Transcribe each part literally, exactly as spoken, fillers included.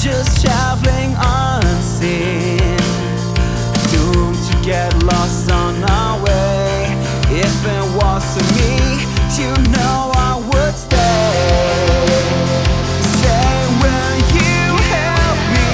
just traveling unseen, doomed to get lost on our way. If it was for me, you know I would stay. Say, will you help me,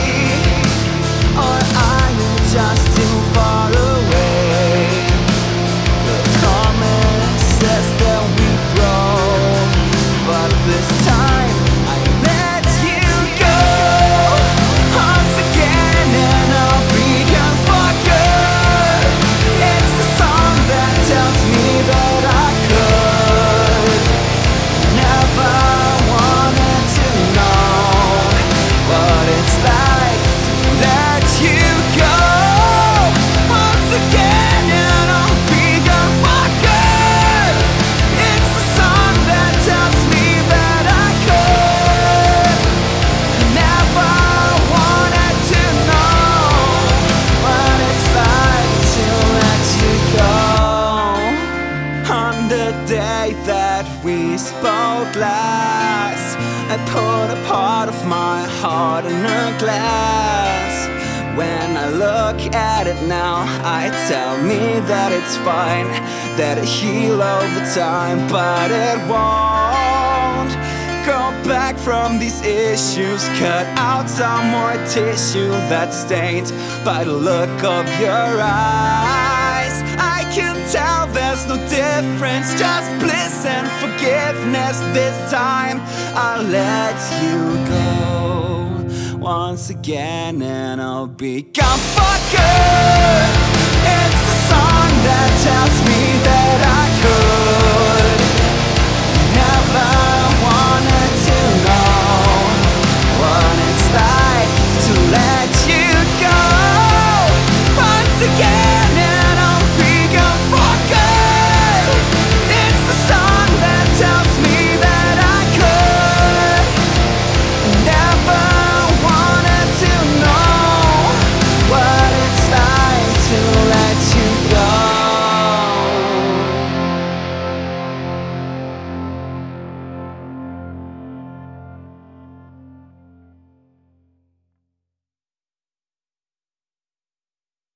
or are you just too far away? The common says that we grow, but this time I let you go. Once again, and I'll be gone for good. It's the song that tells me that I could never wanted to know what it's like to let you go. Once again, and I'll be gone for good. It's the song that tells me that I could never wanted to know what it's like to let you go. On the day that we spoke last, I put a part of my heart in a glass. When I look at it now, I tell me that it's fine, that it heal over time, but it won't go back from these issues. Cut out some more tissue that's stained by the look of your eyes. I can tell there's no difference, just bliss and forgiveness. This time I'll let you go once again, and I'll be gone for good. It's the song that tells me that I could never